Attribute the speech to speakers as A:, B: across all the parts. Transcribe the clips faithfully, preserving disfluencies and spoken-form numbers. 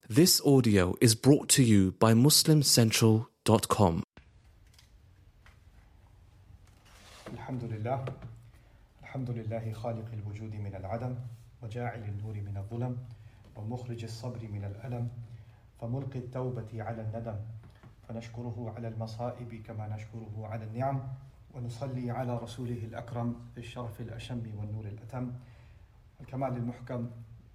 A: This audio is brought to you by muslim central dot com.
B: الحمد لله الحمد لله خالق الوجود من العدم وجاعل النور من الظلم ومخرج الصبر من الألم فملقي التوبة على الندم فنشكره على المصائب كما نشكره على النعم ونصلي على رسوله الأكرم ذي الشرف الأشم والنور الأتم الكمال المحكم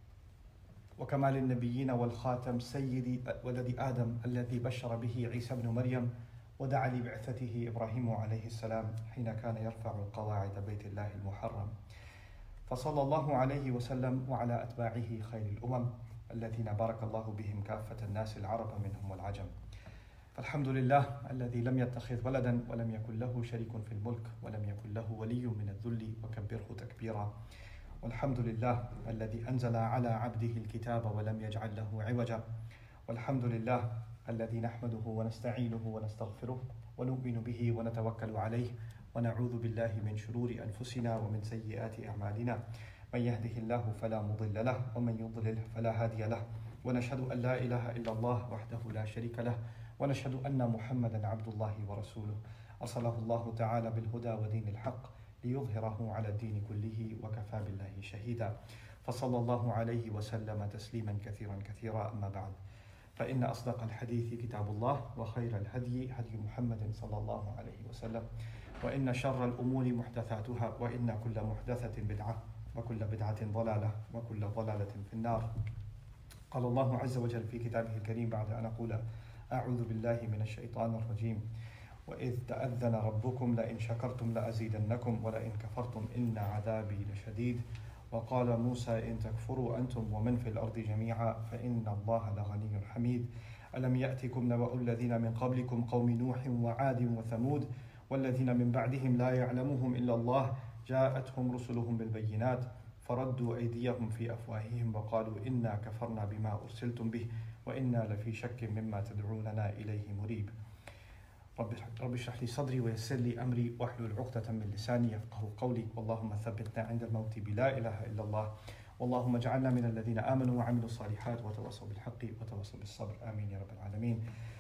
B: وكمال النبيين والخاتم سيد ولد آدم الذي بشر به عيسى بن مريم ودعا لبعثته إبراهيم عليه السلام حين كان يرفع قواعد بيت الله المحرم فصلى الله عليه وسلم وعلى أتباعه خير الأمم الذين بارك الله بهم كافة الناس العرب منهم والعجم. فالحمد لله الذي لم يتخذ ولدا ولم يكن له شريك في الملك ولم يكن له ولي من الذل وكبره تكبيرا. والحمد لله الذي أنزل على عبده الكتاب ولم يجعل له عوجا. والحمد لله الذي نحمده ونستعينه ونستغفره ونؤمن به ونتوكل عليه ونعوذ بالله من شرور أنفسنا ومن سيئات أعمالنا. من يهده الله فلا مضل له ومن يضلل فلا هادي له. ونشهد أن لا إله إلا الله وحده لا شريك له ونشهد أن محمدا عبد الله ورسوله أرسله الله تعالى بالهدى ودين الحق ليظهره على الدين كله وكفى بالله شهيدا. فصلى الله عليه وسلم تسليما كثيرا كثيرا. أما بعد، فإن أصدق الحديث كتاب الله وخير الهدي هدي محمد صلى الله عليه وسلم وإن شر الأمور محدثاتها وإن كل محدثة بدعة وكل بدعة ضلالة وكل ضلالة في النار. قال الله عز وجل في كتابه الكريم بعد أن أقول أعوذ بالله من الشيطان الرجيم وإذ تأذن ربكم لئن شكرتم لأزيدنكم ولئن كفرتم إن عذابي لشديد. وقال موسى إن تكفروا أنتم ومن في الأرض جميعا فإن الله لغني حميد. ألم يأتكم نبأ الذين من قبلكم قوم نوح وعاد وثمود والذين من بعدهم لا يعلمهم إلا الله جاءتهم رسلهم بالبينات فردوا أيديهم في أفواههم وقالوا إنا كفرنا بما أرسلتم به وإنا لفي شك مما تدعوننا إليه مريب. رب اشرح لي صدري ويسر لي أمري واحلل عقدة من لساني يفقهوا قولي. اللهم ثبتنا عند الموت بلا إله إلا الله. اللهم اجعلنا من الذين آمنوا وعملوا الصالحات وتواصوا بالحق وتواصوا بالصبر. آمين يا رب العالمين.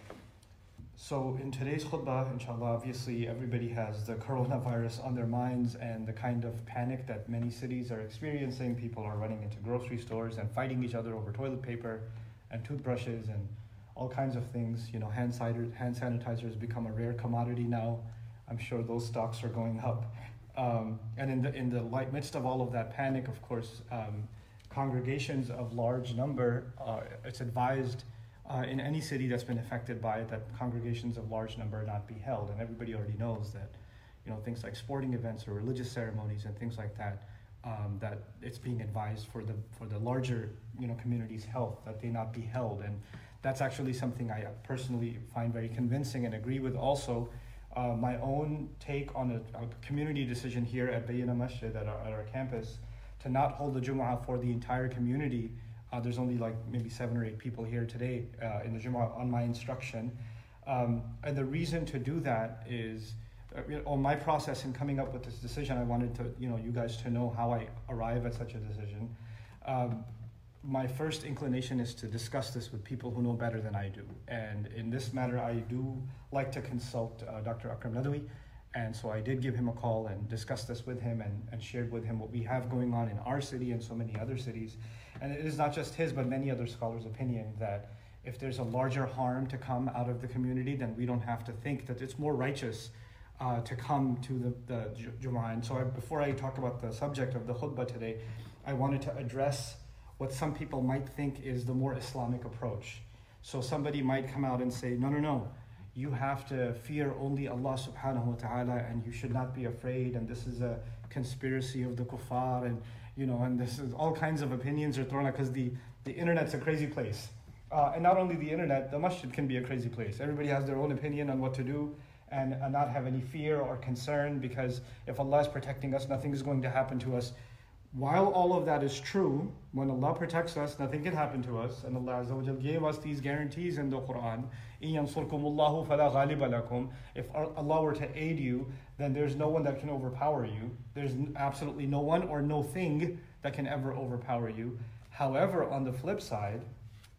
B: So in today's khutbah, inshallah, obviously everybody has the coronavirus on their minds and the kind of panic that many cities are experiencing. People are running into grocery stores and fighting each other over toilet paper and toothbrushes and all kinds of things. You know, hand sanitizer, hand sanitizers become a rare commodity now. I'm sure those stocks are going up. Um, and in the in the light midst of all of that panic, of course, um, congregations of large number, uh, it's advised uh, in any city that's been affected by it that congregations of large number not be held. And everybody already knows that, you know, things like sporting events or religious ceremonies and things like that, um, that it's being advised for the for the larger, you know, community's health that they not be held. And that's actually something I personally find very convincing and agree with. Also, uh, my own take on a, a community decision here at Bayyina Masjid at our, at our campus to not hold the Jumu'ah for the entire community. Uh, there's only like maybe seven or eight people here today uh, in the Jumu'ah on my instruction. Um, and the reason to do that is, uh, you know, on my process in coming up with this decision, I wanted to, you know, you guys to know how I arrive at such a decision. Um, My first inclination is to discuss this with people who know better than I do. And in this matter, I do like to consult uh, Doctor Akram Nadawi. And so I did give him a call and discussed this with him and, and shared with him what we have going on in our city and so many other cities. And it is not just his, but many other scholars' opinion that if there's a larger harm to come out of the community, then we don't have to think that it's more righteous uh, to come to the, the Jumu'ah. And so I, before I talk about the subject of the khutbah today, I wanted to address what some people might think is the more Islamic approach. So somebody might come out and say, no, no, no, you have to fear only Allah subhanahu wa ta'ala and you should not be afraid, and this is a conspiracy of the kuffar, and you know, and this is all kinds of opinions are thrown out because the, the internet's a crazy place. Uh, and not only the internet, the masjid can be a crazy place. Everybody has their own opinion on what to do and, and not have any fear or concern, because if Allah is protecting us, nothing is going to happen to us. While all of that is true, when Allah protects us, nothing can happen to us. And Allah Azza wa Jal gave us these guarantees in the Quran. إِن يَنصُرْكُمُ اللَّهُ فَلَا غَالِبَ لَكُمْ. If Allah were to aid you, then there's no one that can overpower you. There's absolutely no one or no thing that can ever overpower you. However, on the flip side,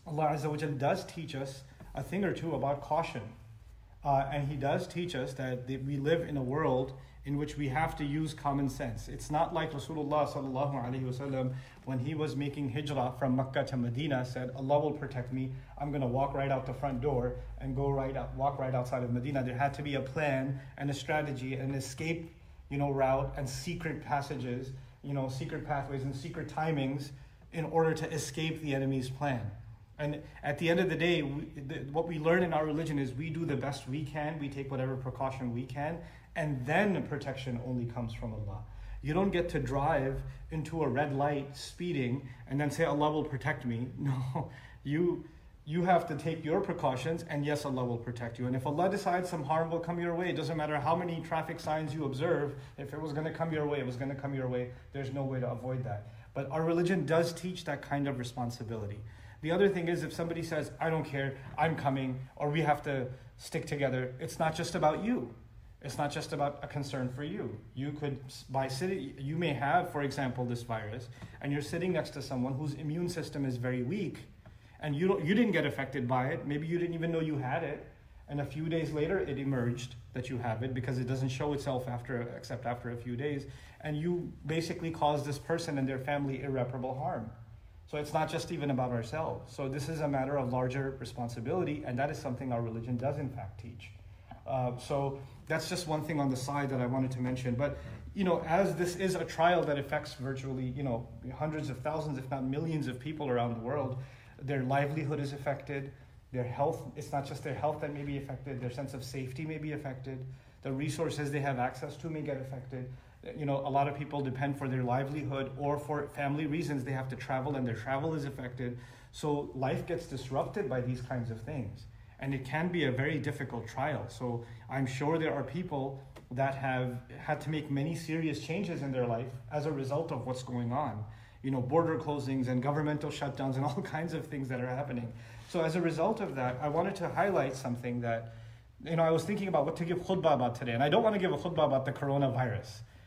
B: Allah Azza wa Jal does teach us a thing or two about caution. Uh, and He does teach us that, that we live in a world in which we have to use common sense. It's not like Rasulullah sallallahu alaihi wasallam, when he was making hijrah from Makkah to Medina, said, Allah will protect me. I'm going to walk right out the front door and go right out, walk right outside of Medina. There had to be a plan and a strategy, an escape, you know, route and secret passages, you know, secret pathways and secret timings in order to escape the enemy's plan. And at the end of the day, we, the, what we learn in our religion is we do the best we can, we take whatever precaution we can, and then protection only comes from Allah. You don't get to drive into a red light speeding and then say, Allah will protect me. No, you you have to take your precautions, and yes, Allah will protect you. And if Allah decides some harm will come your way, it doesn't matter how many traffic signs you observe, if it was going to come your way, it was going to come your way. There's no way to avoid that. But our religion does teach that kind of responsibility. The other thing is, if somebody says, I don't care, I'm coming, or we have to stick together, it's not just about you. It's not just about a concern for you. You could, by sitting, you may have, for example, this virus, and you're sitting next to someone whose immune system is very weak, and you don't, you didn't get affected by it. Maybe you didn't even know you had it, and a few days later it emerged that you have it, because it doesn't show itself after, except after a few days, and you basically caused this person and their family irreparable harm. So it's not just even about ourselves. So this is a matter of larger responsibility, and that is something our religion does in fact teach. Uh, so that's just one thing on the side that I wanted to mention. But, you know, as this is a trial that affects virtually, you know, hundreds of thousands, if not millions of people around the world, their livelihood is affected, their health, it's not just their health that may be affected, their sense of safety may be affected, the resources they have access to may get affected. You know, a lot of people depend for their livelihood, or for family reasons they have to travel and their travel is affected. So life gets disrupted by these kinds of things. And it can be a very difficult trial. So I'm sure there are people that have had to make many serious changes in their life as a result of what's going on. You know, border closings and governmental shutdowns and all kinds of things that are happening. So as a result of that, I wanted to highlight something that, you know, I was thinking about what to give khutbah about today. And I don't want to give a khutbah about the coronavirus.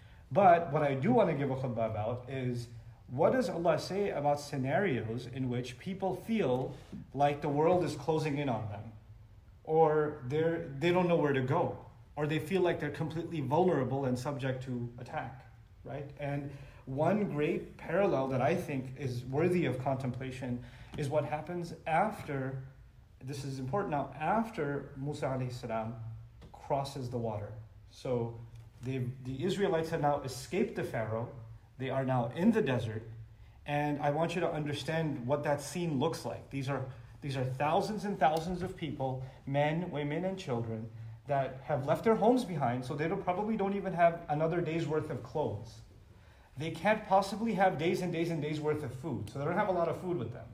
B: But what I do want to give a khutbah about is, what does Allah say about scenarios in which people feel like the world is closing in on them? Or they're, they don't know where to go, or they feel like they're completely vulnerable and subject to attack, right? And one great parallel that I think is worthy of contemplation is what happens after, this is important now, after Musa alayhi salam crosses the water. So the Israelites have now escaped the Pharaoh, they are now in the desert, and I want you to understand what that scene looks like. These are These are thousands and thousands of people, men, women, and children, that have left their homes behind, so they don't, probably don't even have another day's worth of clothes. They can't possibly have days and days and days worth of food, so they don't have a lot of food with them.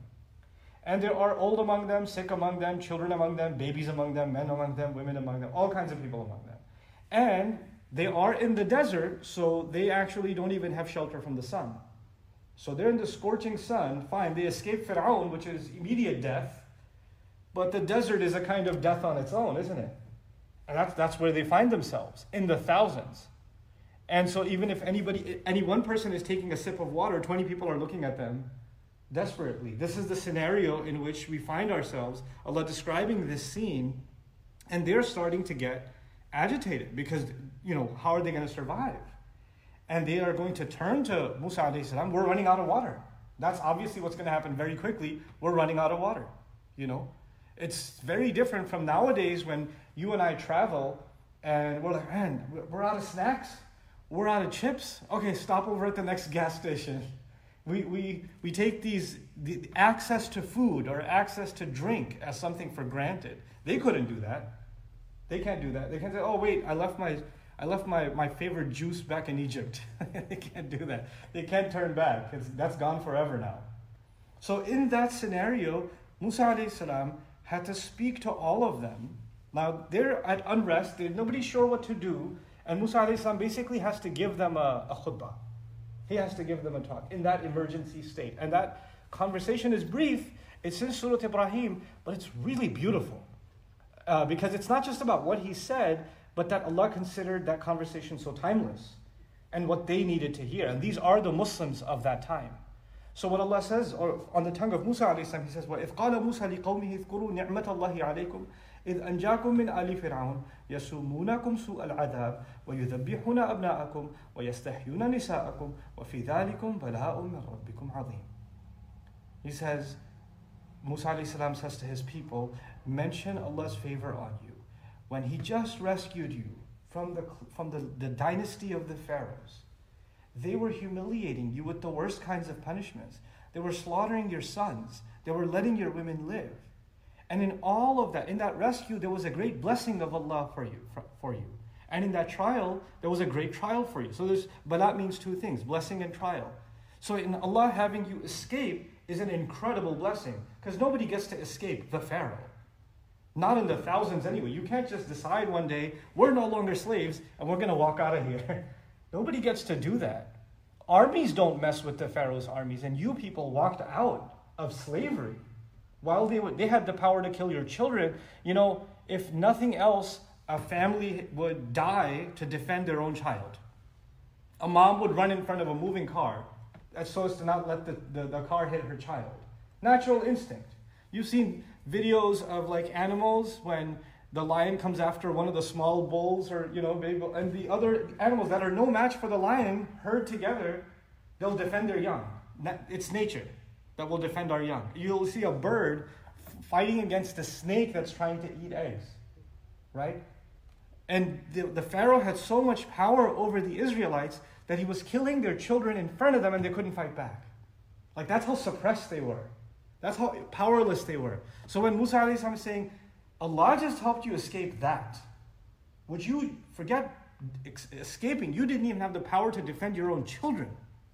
B: And there are old among them, sick among them, children among them, babies among them, men among them, women among them, all kinds of people among them. And they are in the desert, so they actually don't even have shelter from the sun. So they're in the scorching sun, fine, they escape Fir'aun, which is immediate death, but the desert is a kind of death on its own, isn't it? And that's, that's where they find themselves, in the thousands. And so even if anybody, any one person is taking a sip of water, twenty people are looking at them desperately. This is the scenario in which we find ourselves, Allah describing this scene, and they're starting to get agitated because, you know, how are they going to survive? And they are going to turn to Musa alayhi salam, we're running out of water. That's obviously what's going to happen very quickly. We're running out of water, you know. It's very different from nowadays when you and I travel and we're like, man, we're out of snacks. We're out of chips. Okay, stop over at the next gas station. We we we take these the access to food or access to drink as something for granted. They couldn't do that. They can't do that. They can't say, oh wait, I left my I left my, my favorite juice back in Egypt. They can't do that. They can't turn back. It's, that's gone forever now. So in that scenario, Musa alayhi salam had to speak to all of them. Now they're at unrest. They're, nobody's sure what to do. And Musa alayhi salam basically has to give them a, a khutbah. He has to give them a talk in that emergency state. And that conversation is brief. It's in Surah Ibrahim, but it's really beautiful. Uh, because it's not just about what he said, but that Allah considered that conversation so timeless and what they needed to hear. And these are the Muslims of that time. So what Allah says, or on the tongue of Musa alayhi salam, He says, وَإِذْ قَالَ مُوسَى لِقَوْمِهِ اذْكُرُوا نِعْمَةَ اللَّهِ عَلَيْكُمْ إِذْ أَنْجَاكُمْ مِنْ آلِ فِرْعَوْنَ يَسُومُونَكُمْ سُوءَ الْعَذَابِ وَيُذَبِّحُونَ أَبْنَاءَكُمْ وَيَسْتَحْيُونَ نِسَاءَكُمْ وَفِي ذَلِكُمْ بَلَاءٌ مِّن رَبِّكُمْ عَظِيمٌ. He says, Musa alayhi salam says to his people, mention Allah's favor on you when He just rescued you from the from the, the dynasty of the pharaohs. They were humiliating you with the worst kinds of punishments. They were slaughtering your sons. They were letting your women live. And in all of that, in that rescue, there was a great blessing of Allah for you. For, for you. And in that trial, there was a great trial for you. So there's bala means two things, blessing and trial. So in Allah having you escape is an incredible blessing, because nobody gets to escape the Pharaoh. Not in the thousands anyway. You can't just decide one day, we're no longer slaves and we're going to walk out of here. Nobody gets to do that. Armies don't mess with the Pharaoh's armies, and you people walked out of slavery while they would, they had the power to kill your children. You know, if nothing else, a family would die to defend their own child. A mom would run in front of a moving car so as to not let the, the, the car hit her child. Natural instinct. You've seen videos of like animals when the lion comes after one of the small bulls, or, you know, baby, and the other animals that are no match for the lion, herd together, they'll defend their young. It's nature that will defend our young. You'll see a bird fighting against a snake that's trying to eat eggs, right? And the, the Pharaoh had so much power over the Israelites that he was killing their children in front of them and they couldn't fight back. Like, that's how suppressed they were. That's how powerless they were. So when Musa alayhi salam is saying, Allah just helped you escape that, would you forget ex- escaping? You didn't even have the power to defend your own children.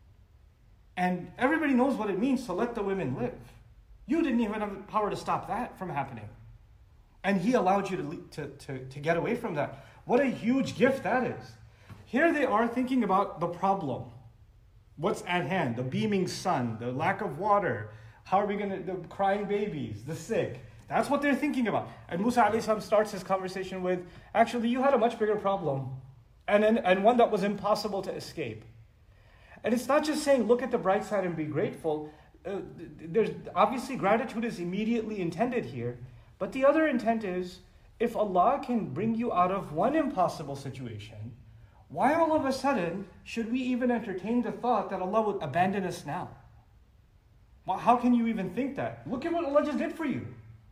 B: And everybody knows what it means to let the women live. You didn't even have the power to stop that from happening. And He allowed you to, to, to, to get away from that. What a huge gift that is. Here they are thinking about the problem. What's at hand? The beaming sun, the lack of water. How are we going to, the crying babies, the sick. That's what they're thinking about. And Musa alayhi salam starts his conversation with, actually, you had a much bigger problem. And, and, and one that was impossible to escape. And it's not just saying, look at the bright side and be grateful. Uh, there's obviously, gratitude is immediately intended here. But the other intent is, if Allah can bring you out of one impossible situation, why all of a sudden should we even entertain the thought that Allah would abandon us now? Well, how can you even think that? Look at what Allah just did for you.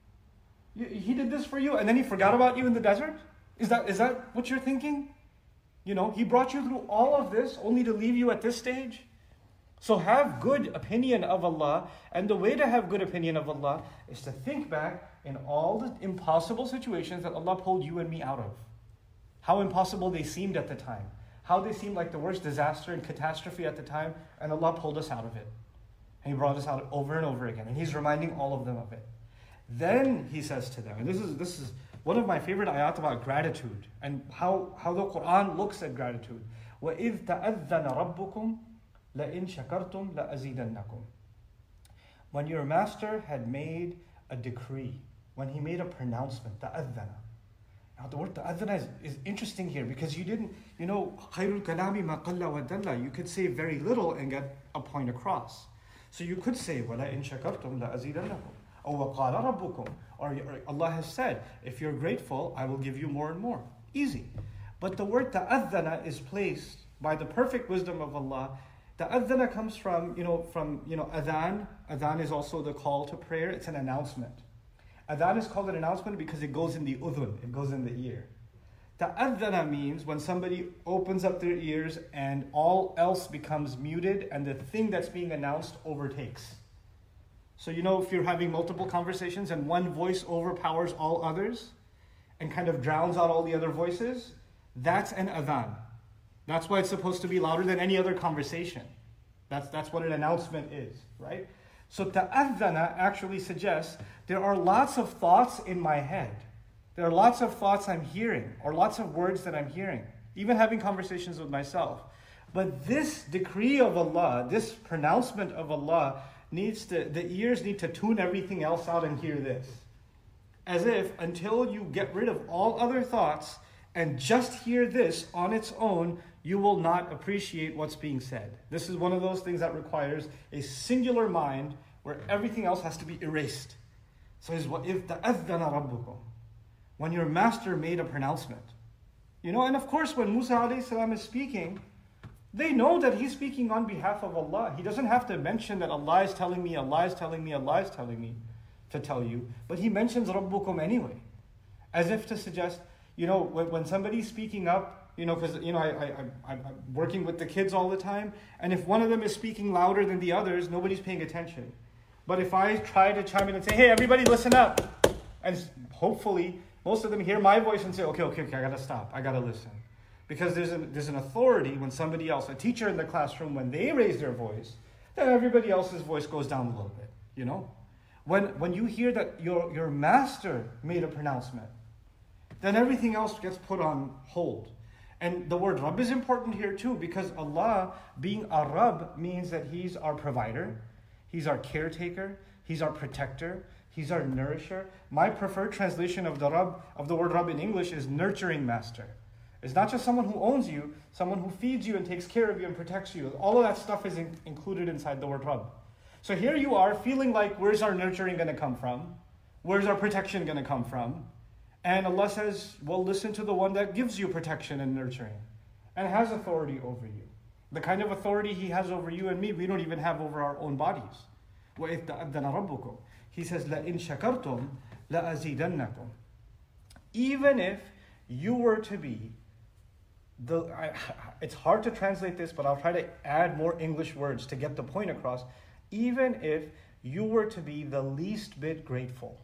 B: He did this for you and then He forgot about you in the desert? Is that is that what you're thinking? You know, He brought you through all of this only to leave you at this stage? So have good opinion of Allah, and the way to have good opinion of Allah is to think back in all the impossible situations that Allah pulled you and me out of. How impossible they seemed at the time. How they seemed like the worst disaster and catastrophe at the time, and Allah pulled us out of it. And He brought us out over and over again, and He's reminding all of them of it. Then He says to them, and this is this is one of my favorite ayat about gratitude and how, how the Quran looks at gratitude. وَإِذْ تَأَذَّنَ رَبُّكُمْ لَإِنْ شَكَرْتُمْ لَأَزِيدَنَّكُمْ. When your master had made a decree, when He made a pronouncement, تَأَذَّنَ. Now the word ta'adhana is, is interesting here, because you didn't, you know, خَيْرُ الْكَلَامِ مَا قَلَّ وَدَلَّ. You could say very little and get a point across. So you could say, وَلَئِنْ شَكَرْتُمْ لَأَزِيدَنَّكُمْ. Or وَقَالَ رَبُّكُمْ. Or Allah has said, if you're grateful, I will give you more and more. Easy. But the word ta'adhana is placed by the perfect wisdom of Allah. Ta'adhana comes from, you know, from, you know, adhan. Adhan is also the call to prayer. It's an announcement. Adhan is called an announcement because it goes in the udhun. It goes in the ear. Ta'adhana means when somebody opens up their ears and all else becomes muted and the thing that's being announced overtakes. So you know, if you're having multiple conversations and one voice overpowers all others and kind of drowns out all the other voices, that's an adhan. That's why it's supposed to be louder than any other conversation. That's, that's what an announcement is, right? So ta'adhana actually suggests there are lots of thoughts in my head. There are lots of thoughts I'm hearing, or lots of words that I'm hearing, even having conversations with myself. But this decree of Allah, this pronouncement of Allah, needs to, the ears need to tune everything else out and hear this. As if until you get rid of all other thoughts and just hear this on its own, you will not appreciate what's being said. This is one of those things that requires a singular mind where everything else has to be erased. So it's what if تَأَذَّنَ رَبُّكُمْ, when your master made a pronouncement. You know, and of course when Musa alayhi salam is speaking, they know that he's speaking on behalf of Allah. He doesn't have to mention that Allah is telling me, Allah is telling me, Allah is telling me to tell you. But he mentions Rabbukum anyway. As if to suggest, you know, when, when somebody's speaking up, you know, because, you know, I, I, I, I'm working with the kids all the time. And if one of them is speaking louder than the others, nobody's paying attention. But if I try to chime in and say, hey, everybody listen up. And hopefully most of them hear my voice and say, okay, okay, okay, I got to stop. I got to listen. Because there's, a, there's an authority when somebody else, a teacher in the classroom, when they raise their voice, then everybody else's voice goes down a little bit, you know? When, when you hear that your, your master made a pronouncement, then everything else gets put on hold. And the word Rabb is important here too, because Allah being a Rabb means that He's our provider, He's our caretaker, He's our protector, He's our nourisher. My preferred translation of the Rabb, of the word Rabb in English is nurturing master. It's not just someone who owns you, someone who feeds you and takes care of you and protects you. All of that stuff is in, included inside the word Rabb. So here you are feeling like, where's our nurturing going to come from? Where's our protection going to come from? And Allah says, well, listen to the one that gives you protection and nurturing and has authority over you. The kind of authority He has over you and me, we don't even have over our own bodies. وَإِذْ تَأَذَّنَ رَبُّكُمْ. He says, لَإِن شَكَرْتُمْ لَأَزِيدَنَّكُمْ. Even if you were to be The, I, it's hard to translate this, but I'll try to add more English words to get the point across. Even if you were to be the least bit grateful,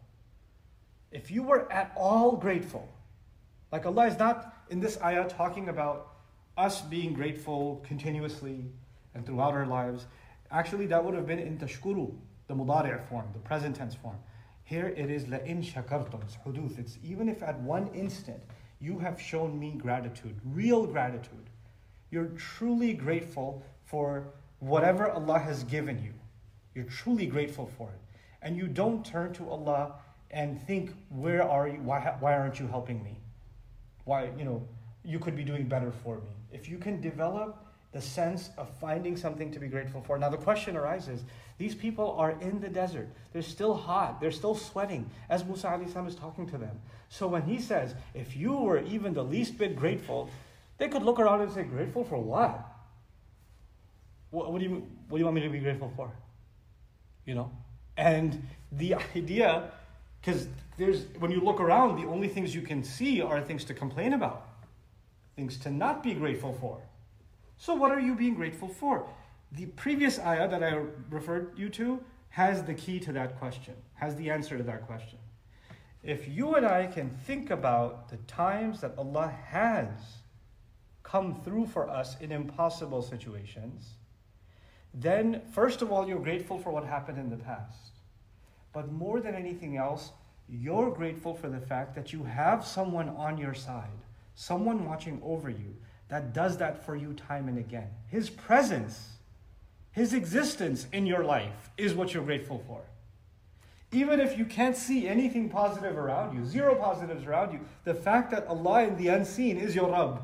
B: if you were at all grateful, like Allah is not in this ayah talking about us being grateful continuously and throughout our lives. Actually, that would have been in tashkuru, the mudari' form, the present tense form. Here it is لَإِن شَكَرْتُمْ, it's huduth. It's even if at one instant you have shown me gratitude, real gratitude. You're truly grateful for whatever Allah has given you. You're truly grateful for it. And you don't turn to Allah and think, where are you? Why, why aren't you helping me? Why, you know, you could be doing better for me. If you can develop the sense of finding something to be grateful for. Now the question arises, these people are in the desert. They're still hot. They're still sweating as Musa alayhi salam is talking to them. So when he says, if you were even the least bit grateful, they could look around and say, grateful for what? What, what, do, you, what do you want me to be grateful for? You know? And the idea, because there's when you look around, the only things you can see are things to complain about. Things to not be grateful for. So what are you being grateful for? The previous ayah that I referred you to has the key to that question, has the answer to that question. If you and I can think about the times that Allah has come through for us in impossible situations, then first of all, you're grateful for what happened in the past. But more than anything else, you're grateful for the fact that you have someone on your side, someone watching over you, that does that for you time and again. His presence, His existence in your life is what you're grateful for. Even if you can't see anything positive around you, zero positives around you, the fact that Allah in the unseen is your Rabb,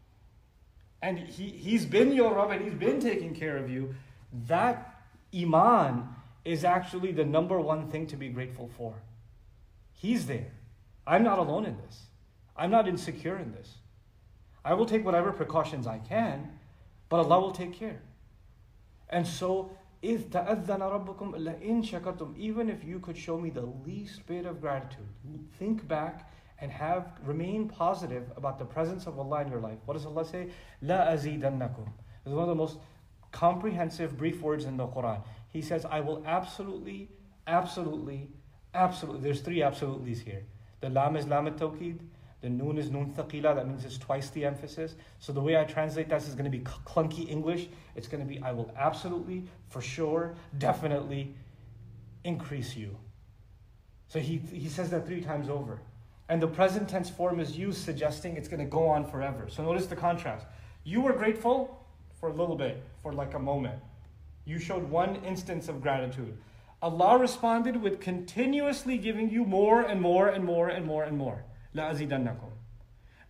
B: and he, He's been your Rabb and He's been taking care of you, that iman is actually the number one thing to be grateful for. He's there. I'm not alone in this. I'm not insecure in this. I will take whatever precautions I can, but Allah will take care. And so, إِذْ تَأَذَّنَ رَبُّكُمْ لَإِن شَكَرْتُمْ. Even if you could show me the least bit of gratitude, think back and have remain positive about the presence of Allah in your life. What does Allah say? لَا أَزِيدَنَّكُمْ. It's one of the most comprehensive, brief words in the Quran. He says, I will absolutely, absolutely, absolutely. There's three absolutely's here. The lam is lam at-tawqid. The noon is noon thaqila, that means it's twice the emphasis. So the way I translate that is going to be clunky English. It's going to be, I will absolutely, for sure, definitely increase you. So he, he says that three times over. And the present tense form is used suggesting it's going to go on forever. So notice the contrast. You were grateful for a little bit, for like a moment. You showed one instance of gratitude. Allah responded with continuously giving you more and more and more and more and more. لَأَزِيدَنَّكُمْ.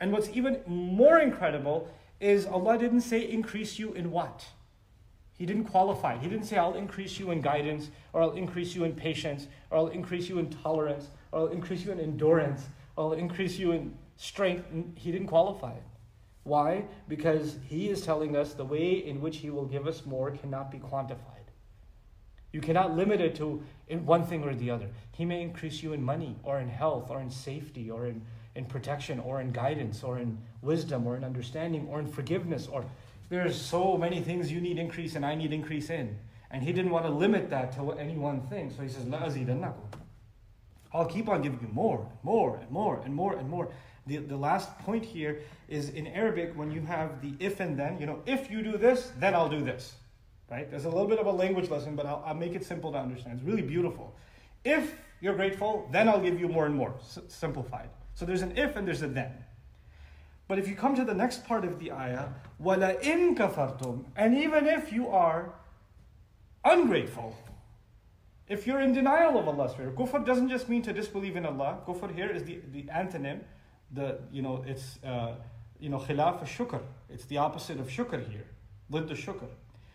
B: And what's even more incredible is Allah didn't say increase you in what? He didn't qualify. He didn't say I'll increase you in guidance, or I'll increase you in patience, or I'll increase you in tolerance, or I'll increase you in endurance, or I'll increase you in strength. He didn't qualify it. Why? Because He is telling us the way in which He will give us more cannot be quantified. You cannot limit it to in one thing or the other. He may increase you in money, or in health, or in safety, or in, in protection, or in guidance, or in wisdom, or in understanding, or in forgiveness, or there's so many things you need increase and I need increase in. And He didn't want to limit that to any one thing. So He says, لَا أَزِيدَنَّكُمْ. I'll keep on giving you more, more, and more, and more, and more. The, the last point here is in Arabic, when you have the if and then, you know, if you do this, then I'll do this. Right? There's a little bit of a language lesson, but I'll, I'll make it simple to understand. It's really beautiful. If you're grateful, then I'll give you more and more. S- simplified. So there's an if and there's a then. But if you come to the next part of the ayah, وَلَئِن كَفَرْتُمْ, and even if you are ungrateful, if you're in denial of Allah's favor, kufr doesn't just mean to disbelieve in Allah. Kufr here is the, the antonym, the you know it's uh, you know khilaf al-shukr. It's the opposite of shukr here, ضد shukr.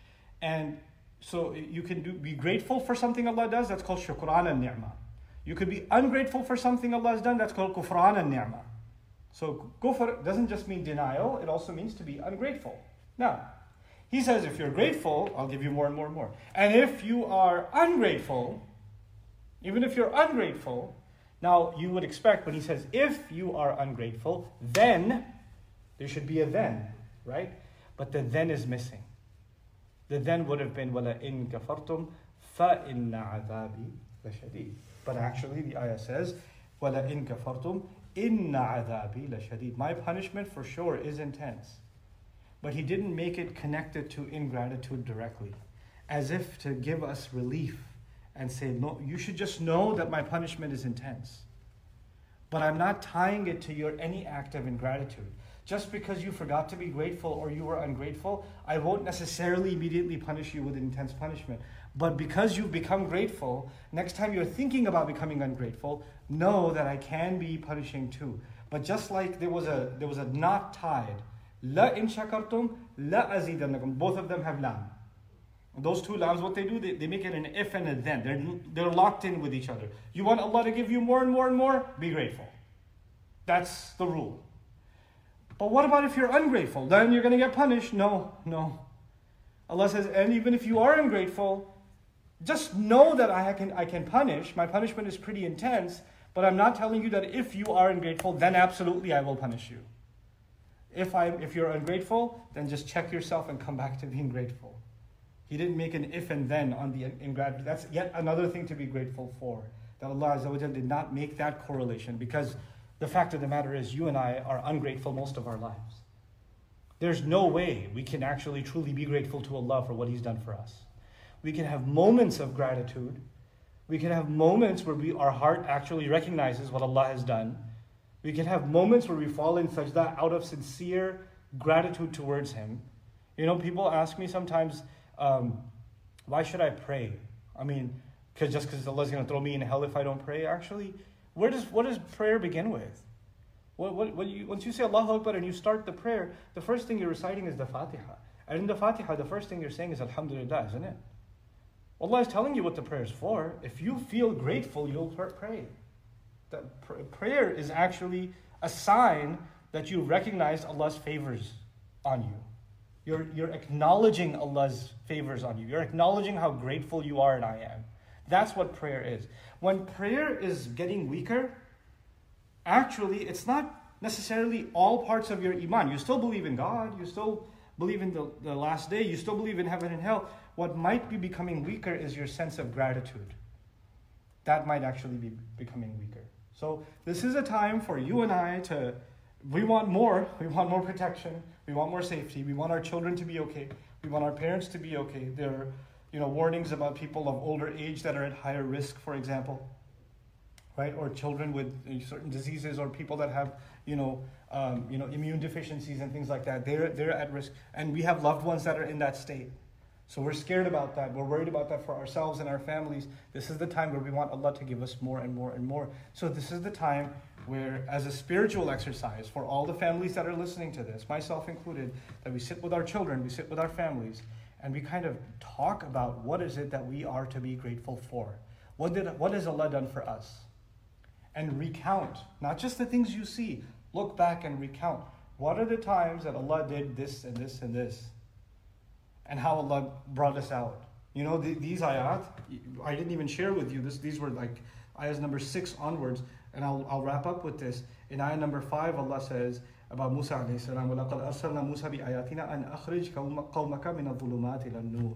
B: And so you can do, be grateful for something Allah does. That's called shukran al-ni'mah. You could be ungrateful for something Allah has done. That's called kufran al-ni'mah. So kufr doesn't just mean denial, it also means to be ungrateful. Now, He says if you're grateful, I'll give you more and more and more. And if you are ungrateful, even if you're ungrateful, now you would expect when He says if you are ungrateful, then, there should be a then, right? But the then is missing. The then would have been وَلَئِن كَفَرْتُمْ فَإِنَّ عَذَابِي لَشَدِيدٌ. But actually the ayah says وَلَئِن كَفَرْتُمْ إِنَّ عَذَابِي لَشَدِيدٌ. My punishment for sure is intense. But He didn't make it connected to ingratitude directly, as if to give us relief and say, no, you should just know that my punishment is intense. But I'm not tying it to your any act of ingratitude. Just because you forgot to be grateful or you were ungrateful, I won't necessarily immediately punish you with intense punishment. But because you've become grateful, next time you're thinking about becoming ungrateful, know that I can be punishing too. But just like there was a there was a knot tied, la in shakartum, la azidannakum. Both of them have lam. Those two lams, what they do, they, they make it an if and a then. They're, they're locked in with each other. You want Allah to give you more and more and more? Be grateful. That's the rule. But what about if you're ungrateful? Then you're going to get punished? No, no. Allah says, and even if you are ungrateful, just know that I can I can punish. My punishment is pretty intense, but I'm not telling you that if you are ungrateful, then absolutely I will punish you. If I if you're ungrateful, then just check yourself and come back to being grateful. He didn't make an if and then on the ingratitude. That's yet another thing to be grateful for. That Allah Azza wa Jalla did not make that correlation, because the fact of the matter is you and I are ungrateful most of our lives. There's no way we can actually truly be grateful to Allah for what He's done for us. We can have moments of gratitude. We can have moments where we, our heart actually recognizes what Allah has done. We can have moments where we fall in sajda out of sincere gratitude towards Him. You know, people ask me sometimes, um, why should I pray? I mean, cause just because Allah's going to throw me in hell if I don't pray? Actually, where does what does prayer begin with? What, what, what you, once you say Allahu Akbar and you start the prayer, the first thing you're reciting is the Fatiha. And in the Fatiha, the first thing you're saying is Alhamdulillah, isn't it? Allah is telling you what the prayer is for. If you feel grateful, you'll pray. That pr- prayer is actually a sign that you recognize Allah's favors on you. You're, you're acknowledging Allah's favors on you. You're acknowledging how grateful you are and I am. That's what prayer is. When prayer is getting weaker, actually, it's not necessarily all parts of your iman. You still believe in God. You still believe in the, the last day. You still believe in heaven and hell. What might be becoming weaker is your sense of gratitude. That might actually be becoming weaker. So this is a time for you and I to, we want more. We want more protection. We want more safety. We want our children to be okay. We want our parents to be okay. There are, you know, warnings about people of older age that are at higher risk, for example. Right, or children with certain diseases, or people that have, you know, um, you know, immune deficiencies and things like that. They're they're at risk, and we have loved ones that are in that state. So we're scared about that. We're worried about that for ourselves and our families. This is the time where we want Allah to give us more and more and more. So this is the time where, as a spiritual exercise for all the families that are listening to this, myself included, that we sit with our children, we sit with our families, and we kind of talk about what is it that we are to be grateful for. What did what has Allah done for us? And recount, not just the things you see, look back and recount. What are the times that Allah did this and this and this? And how Allah brought us out. You know, the, these ayat, I didn't even share with you this. These were like ayahs number six onwards. And I'll, I'll wrap up with this. In ayah number five, Allah says about Musa alayhi salam, وَلَقَدْ أَرْسَلْنَا مُوسَى بِآيَاتِنَا أَنْ أَخْرِجْ قَوْمَكَ مِنَ الظُّلُمَاتِ إِلَى النُّورِ.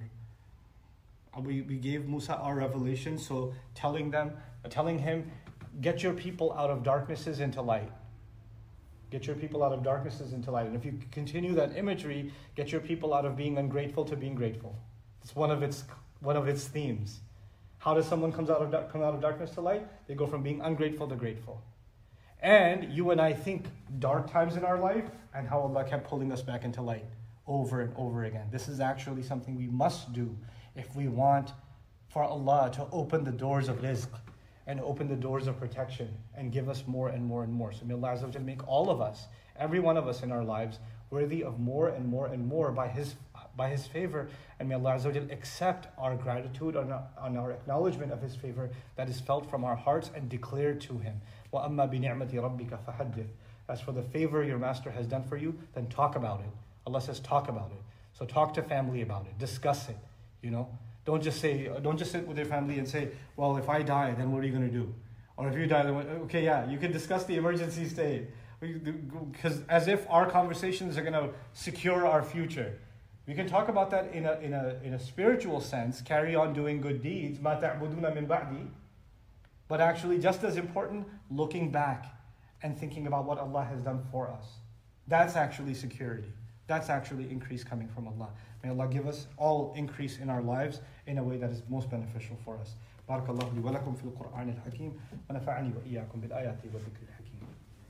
B: We, we gave Musa our revelation, so telling them, telling him, get your people out of darknesses into light. Get your people out of darknesses into light. And if you continue that imagery, get your people out of being ungrateful to being grateful. It's one of its one of its themes. How does someone comes out of come out of darkness to light? They go from being ungrateful to grateful. And you and I think dark times in our life and how Allah kept pulling us back into light over and over again. This is actually something we must do if we want for Allah to open the doors of rizq and open the doors of protection and give us more and more and more. So may Allah Azza wa Jal make all of us, every one of us in our lives, worthy of more and more and more by His by His favor. And may Allah Azza wa Jal accept our gratitude on our, on our acknowledgement of His favor that is felt from our hearts and declared to Him. وَأَمَّا بِنِعْمَةِ رَبِّكَ فَحَدِّثْ. As for the favor your master has done for you, then talk about it. Allah says talk about it. So talk to family about it. Discuss it. You know, don't just say, don't just sit with your family and say, well, if I die, then what are you going to do? Or if you die, then what? Okay, yeah, you can discuss the emergency state. Because as if our conversations are going to secure our future. We can talk about that in a in a in a spiritual sense. Carry on doing good deeds. مَا تَعْبُدُونَ مِن بَعْدِي. But actually, just as important, looking back and thinking about what Allah has done for us. That's actually security. That's actually increase coming from Allah. May Allah give us all increase in our lives in a way that is most beneficial for us. بارك الله لي ولكم في القرآن الحكيم ونفعني وإياكم بالآيات والذكر الحكيم.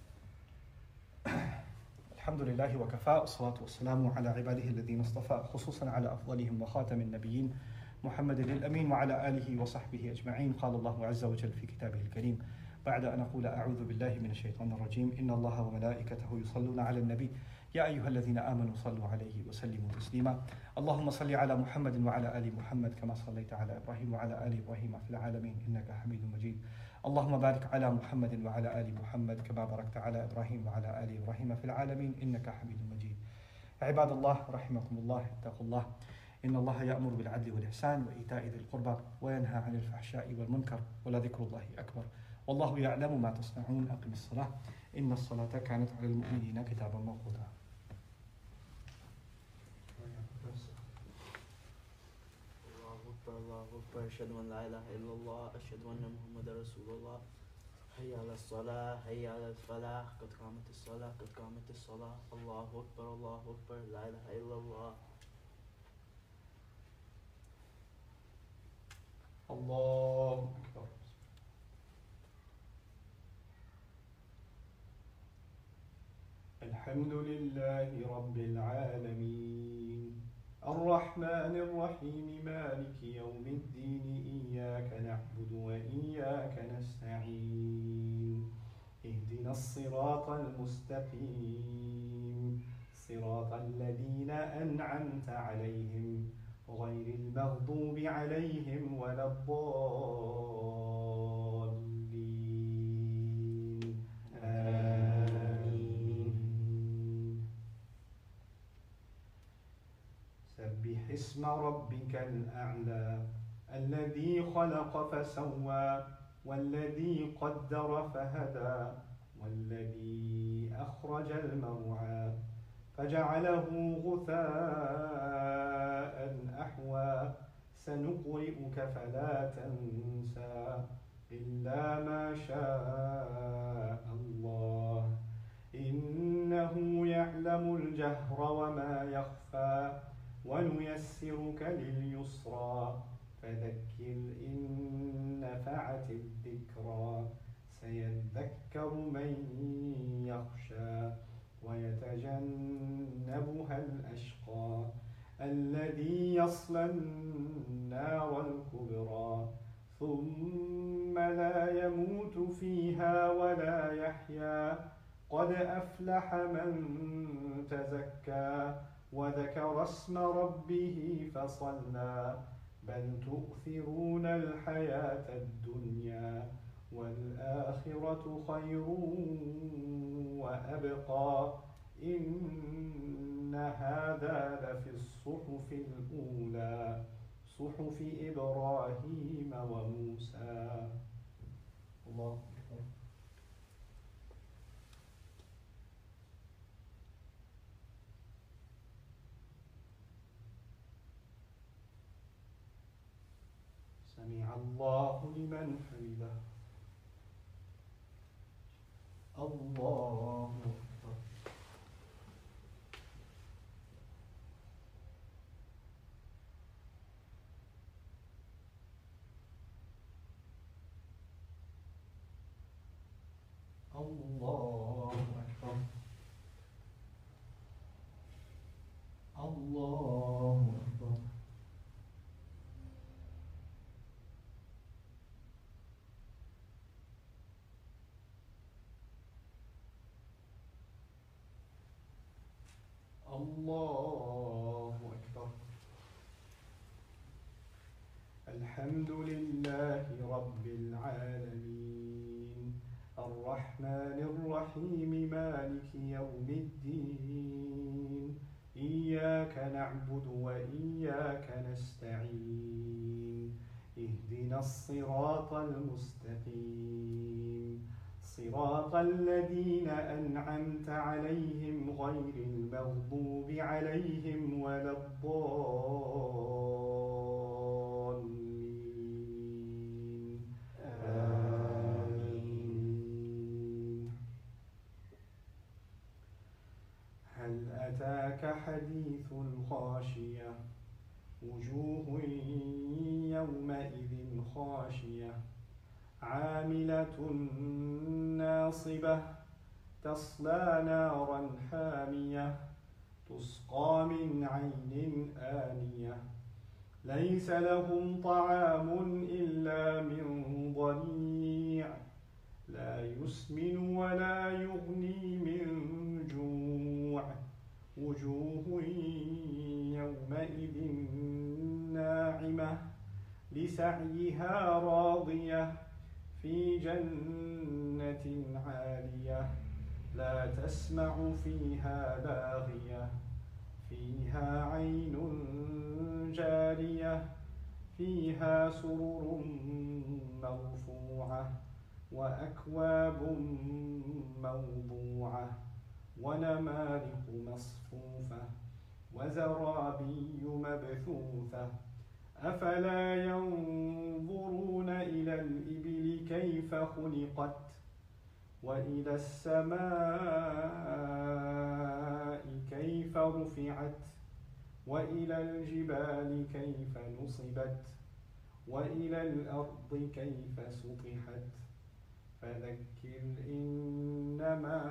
B: الحمد لله وكفى والصلاة والسلام على عباده الذين اصطفى خصوصا على أفضلهم وخاتم النبيين محمد الأمين وعلى آله وصحبه أجمعين. قال الله عز وجل في كتابه الكريم بعد أن أقول أعوذ بالله من الشيطان الرجيم إن الله وملائكته يصلون على النبي يا أيها الذين آمنوا صلوا عليه وسلموا تسليما. اللهم صل على محمد وعلى آل محمد كما صليت على إبراهيم وعلى آل إبراهيم في العالمين إنك حميد مجيد. اللهم بارك على محمد وعلى آل محمد كما باركت على إبراهيم وعلى آل إبراهيم في العالمين إنك حميد مجيد. عباد الله رحمكم الله اتقوا الله إن الله يأمر بالعدل والإحسان وإيتاء ذي القربى وينهى عن الفحشاء والمنكر ولذكر الله أكبر والله يعلم ما تصنعون. أقم الصلاة إن الصلاة كانت على المؤمنين كتابا موقوتا.
C: الله أكبر أشهد أن لا إله إلا الله أشهد أن محمد رسول الله حي على الصلاة حي على الفلاح قد قامت الصلاة قد قامت الصلاة الله أكبر الله أكبر لا إله إلا الله
B: الله أكبر. الحمد لله رب العالمين الرحمن الرحيم مالك يوم الدين إياك نعبد وإياك نستعين اهدنا الصراط المستقيم صراط الذين أنعمت عليهم غير المغضوب عليهم ولا الضالين آمين. سبح اسم ربك الأعلى الذي خلق فسوى والذي قدر فهدى والذي أخرج المرعى فجعله غثاء أحوى سنقرئك فلا تنسى إلا ما شاء الله إنه يعلم الجهر وما يخفى ونيسرك لليسرى فذكر إن نفعت الذكرى سيذكر من يخشى ويتجنبها الأشقى الذي يصلى النار الكبرى ثم لا يموت فيها ولا يحيا قد أفلح من تزكى وذكر اسم ربه فصلى بل تؤثرون الحياة الدنيا والآخرة خير وأبقى إن هذا لفي الصحف الأولى صحف إبراهيم وموسى. الله أكبر. سمع الله لمن حمده. الله أكبر. الله أكبر. الله أكبر. الله أكبر. الحمد لله رب العالمين الرحمن الرحيم مالك يوم الدين إياك نعبد وإياك نستعين اهدنا الصراط المستقيم صراط الذين أنعمت عليهم غير المغضوب عليهم ولا الضالين آمين. هل أتاك حديث الغاشية وجوه يومئذ خاشية عاملة ناصبة تصلى نارا حامية تسقى من عين آنية ليس لهم طعام إلا من ضريع لا يسمن ولا يغني من جوع وجوه يومئذ ناعمة لسعيها راضية في جنة عالية لا تسمع فيها لاغية فيها عين جارية فيها سرر مرفوعة وأكواب موضوعة ونمارق مصفوفة وزرابي مبثوثة أفلا ينظرون إلى الإبل كيف خلقت وإلى السماء كيف رفعت وإلى الجبال كيف نصبت وإلى الأرض كيف سطحت فذكر إنما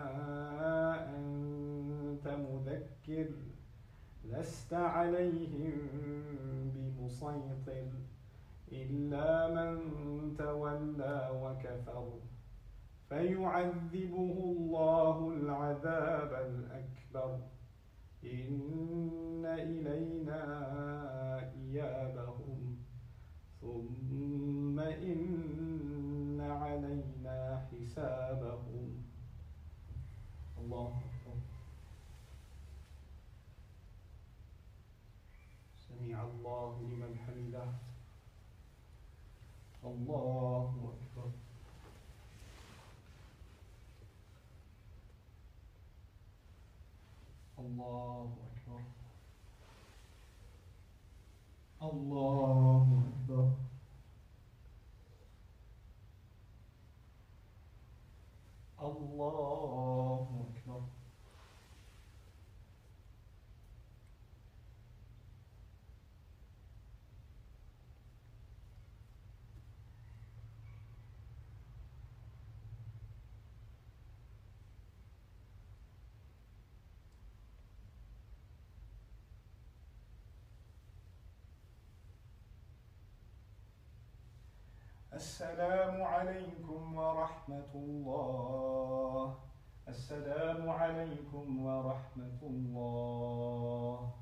B: أنت مذكر لست عليهم بمسيطر إلا من تولى وكفر فيعذبه الله العذاب الأكبر إن إلينا إيابهم ثم إن علينا حسابهم. الله أكبر. سمع الله لمن حمده. الله أكبر. الله أكبر. الله أكبر. الله أكبر. السلام عليكم ورحمة الله. السلام عليكم ورحمة الله.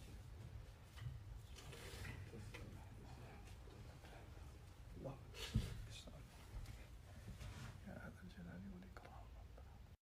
B: الله